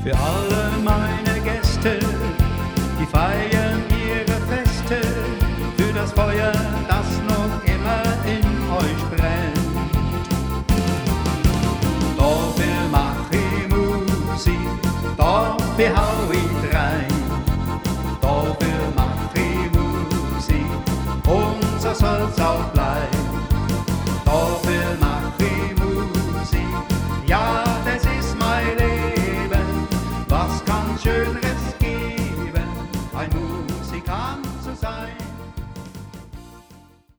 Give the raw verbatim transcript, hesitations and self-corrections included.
Für alle meine Gäste, die feiern ihre Feste, für das Feuer, das noch immer in euch brennt. Dafür mach ich Musik, dafür